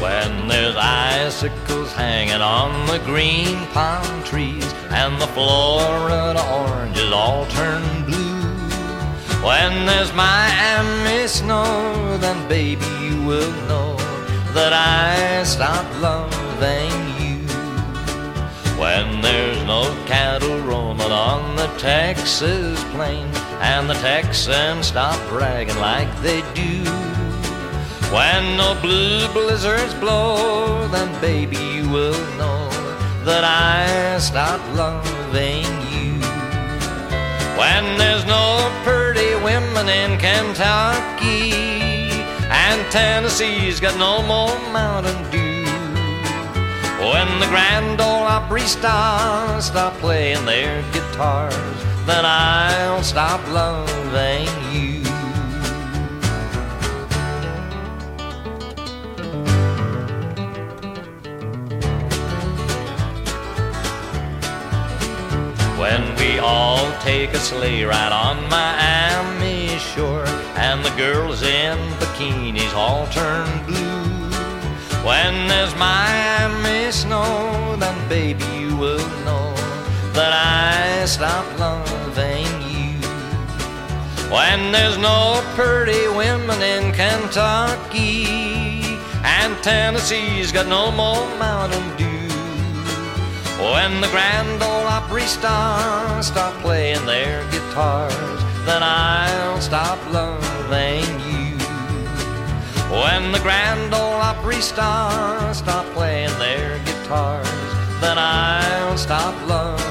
When there's icicles hanging on the green palm trees and the Florida oranges all turn blue. When there's Miami snow, then baby you will know that I stopped loving you. When there's no cattle roaming on the Texas plain and the Texans stop bragging like they do. When no blue blizzards blow, then baby you will know that I stopped loving you. When there's no pretty women in Kentucky and Tennessee's got no more Mountain Dew. When the Grand Ole Opry stars stop playing their guitars, then I'll stop loving you. When we all take a sleigh ride on Miami shore and the girls in bikinis all turn blue. When there's Miami snow, then baby you will know that I stopped loving you. When there's no pretty women in Kentucky and Tennessee's got no more Mountain Dew. When the Grand Ole Opry stars stop playing their guitars, then I'll stop loving you. When the Grand Ole Opry stars stop playing their guitars, then I'll stop loving you.